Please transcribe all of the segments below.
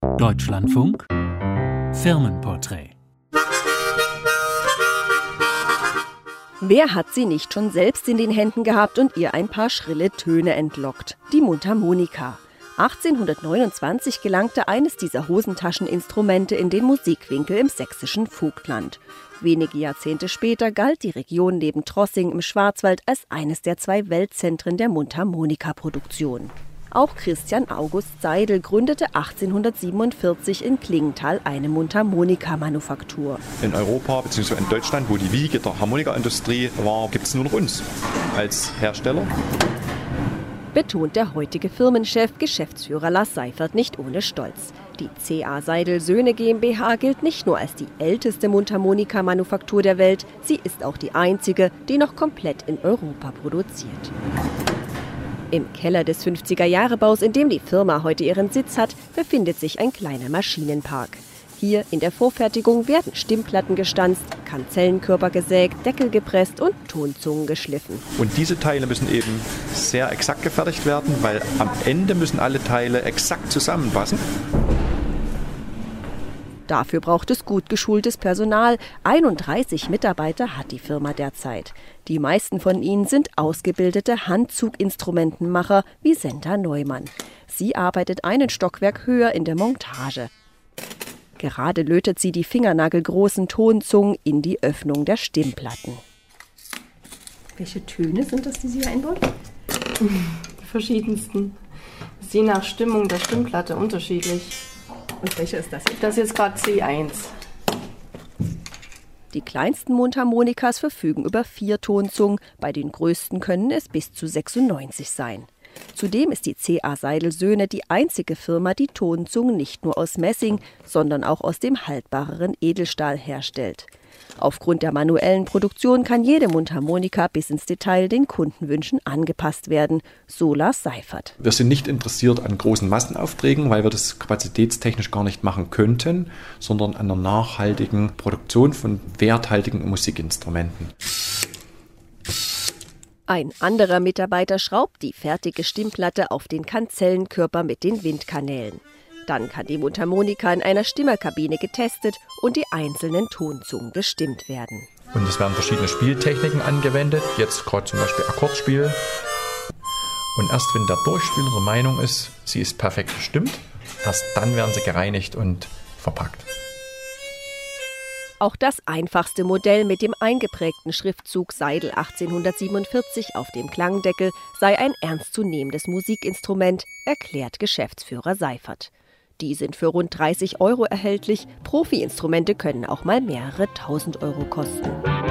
Deutschlandfunk Firmenporträt. Wer hat sie nicht schon selbst in den Händen gehabt und ihr ein paar schrille Töne entlockt? Die Mundharmonika. 1829 gelangte eines dieser Hosentascheninstrumente in den Musikwinkel im sächsischen Vogtland. Wenige Jahrzehnte später galt die Region neben Trossing im Schwarzwald als eines der zwei Weltzentren der Mundharmonika-Produktion. Auch Christian August Seidel gründete 1847 in Klingenthal eine Mundharmonika-Manufaktur. In Europa bzw. in Deutschland, wo die Wiege der Harmonikaindustrie war, gibt es nur noch uns als Hersteller. Betont der heutige Firmenchef, Geschäftsführer Lars Seifert nicht ohne Stolz. Die C.A. Seidel Söhne GmbH gilt nicht nur als die älteste Mundharmonika-Manufaktur der Welt, sie ist auch die einzige, die noch komplett in Europa produziert. Im Keller des 50er-Jahre-Baus, in dem die Firma heute ihren Sitz hat, befindet sich ein kleiner Maschinenpark. Hier in der Vorfertigung werden Stimmplatten gestanzt, Kanzellenkörper gesägt, Deckel gepresst und Tonzungen geschliffen. Und diese Teile müssen eben sehr exakt gefertigt werden, weil am Ende müssen alle Teile exakt zusammenpassen. Dafür braucht es gut geschultes Personal. 31 Mitarbeiter hat die Firma derzeit. Die meisten von ihnen sind ausgebildete Handzuginstrumentenmacher wie Senta Neumann. Sie arbeitet einen Stockwerk höher in der Montage. Gerade lötet sie die fingernagelgroßen Tonzungen in die Öffnung der Stimmplatten. Welche Töne sind das, die Sie hier einbauen? Die verschiedensten. Das ist je nach Stimmung der Stimmplatte unterschiedlich. Und welche ist das jetzt? Das ist jetzt gerade C1. Die kleinsten Mundharmonikas verfügen über 4 Tonzungen, bei den größten können es bis zu 96 sein. Zudem ist die C.A. Seidel Söhne die einzige Firma, die Tonzungen nicht nur aus Messing, sondern auch aus dem haltbareren Edelstahl herstellt. Aufgrund der manuellen Produktion kann jede Mundharmonika bis ins Detail den Kundenwünschen angepasst werden, so Lars Seifert. Wir sind nicht interessiert an großen Massenaufträgen, weil wir das kapazitätstechnisch gar nicht machen könnten, sondern an einer nachhaltigen Produktion von werthaltigen Musikinstrumenten. Ein anderer Mitarbeiter schraubt die fertige Stimmplatte auf den Kanzellenkörper mit den Windkanälen. Dann kann die Mundharmonika in einer Stimmerkabine getestet und die einzelnen Tonzungen bestimmt werden. Und es werden verschiedene Spieltechniken angewendet, jetzt gerade zum Beispiel Akkordspiel. Und erst wenn der Durchspieler der Meinung ist, sie ist perfekt gestimmt, erst dann werden sie gereinigt und verpackt. Auch das einfachste Modell mit dem eingeprägten Schriftzug Seidel 1847 auf dem Klangdeckel sei ein ernstzunehmendes Musikinstrument, erklärt Geschäftsführer Seifert. Die sind für rund 30 € erhältlich, Profi-Instrumente können auch mal mehrere tausend Euro kosten.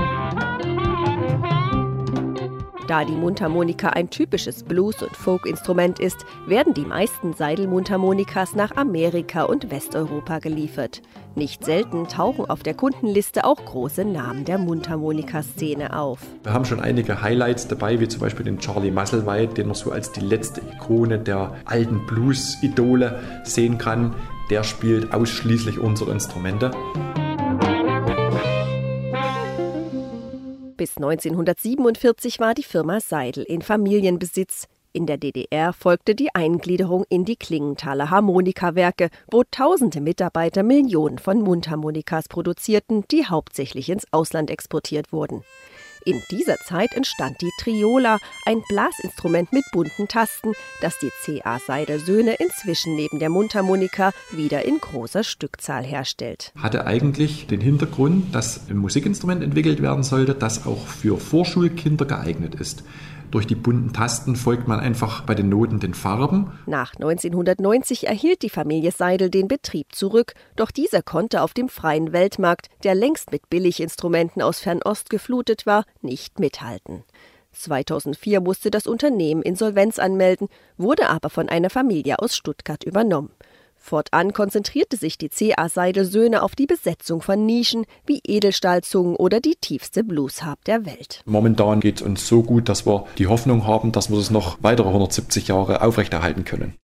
Da die Mundharmonika ein typisches Blues- und Folk-Instrument ist, werden die meisten Seidel-Mundharmonikas nach Amerika und Westeuropa geliefert. Nicht selten tauchen auf der Kundenliste auch große Namen der Mundharmonika-Szene auf. Wir haben schon einige Highlights dabei, wie zum Beispiel den Charlie Musselwhite, den man so als die letzte Ikone der alten Blues-Idole sehen kann. Der spielt ausschließlich unsere Instrumente. Bis 1947 war die Firma Seidel in Familienbesitz. In der DDR folgte die Eingliederung in die Klingenthaler Harmonikawerke, wo tausende Mitarbeiter Millionen von Mundharmonikas produzierten, die hauptsächlich ins Ausland exportiert wurden. In dieser Zeit entstand die Triola, ein Blasinstrument mit bunten Tasten, das die C.A. Seidel Söhne inzwischen neben der Mundharmonika wieder in großer Stückzahl herstellt. Hatte eigentlich den Hintergrund, dass ein Musikinstrument entwickelt werden sollte, das auch für Vorschulkinder geeignet ist. Durch die bunten Tasten folgt man einfach bei den Noten den Farben. Nach 1990 erhielt die Familie Seidel den Betrieb zurück, doch dieser konnte auf dem freien Weltmarkt, der längst mit Billiginstrumenten aus Fernost geflutet war, nicht mithalten. 2004 musste das Unternehmen Insolvenz anmelden, wurde aber von einer Familie aus Stuttgart übernommen. Fortan konzentrierte sich die C.A. Seidel Söhne auf die Besetzung von Nischen wie Edelstahlzungen oder die tiefste Bluesharp der Welt. Momentan geht es uns so gut, dass wir die Hoffnung haben, dass wir das noch weitere 170 Jahre aufrechterhalten können.